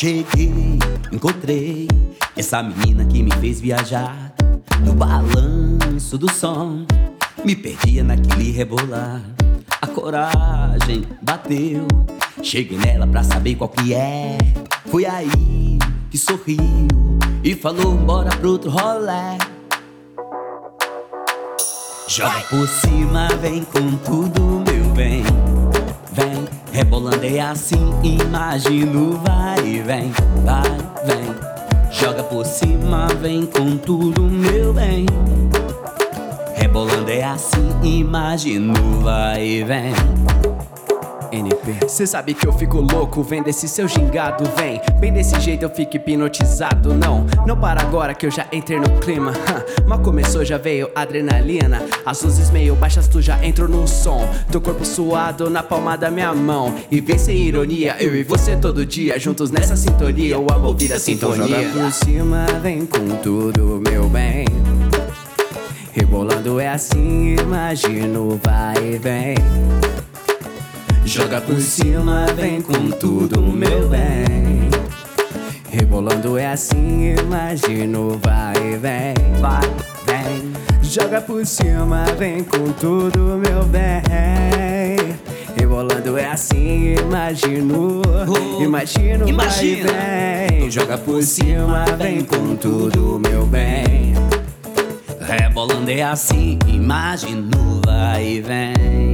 Cheguei, encontrei essa menina que me fez viajar no balanço do som. Me perdia naquele rebolar. A coragem bateu. Cheguei nela pra saber qual que é. Foi aí que sorriu e falou: bora pro outro rolê. Joga por cima, vem com tudo, meu bem. Vem, rebolando é assim, imagino, vai e vem, vai, vem. Joga por cima, vem com tudo, meu bem. Rebolando é assim, imagino, vai e vem. NP, cê sabe que eu fico louco vendo esse seu gingado, vem. Bem desse jeito eu fico hipnotizado, não para agora que eu já entrei no clima. Mal começou, já veio adrenalina. As luzes meio baixas, tu já entrou no som. Teu corpo suado na palma da minha mão. E vem sem ironia, eu e você todo dia juntos nessa sintonia. Eu amo ouvir a sintonia. Então joga por cima, vem com tudo, meu bem. Rebolando é assim, imagino, vai e vem. Joga por cima, vem com tudo, meu bem. Rebolando é assim, imagino, vai e vem. Vai, vem. Joga por cima, vem com tudo, meu bem. Rebolando é assim, imagino, imagino, imagina. Vai e vem. Joga por cima, vem com tudo, meu bem. Rebolando é assim, imagino, vai e vem.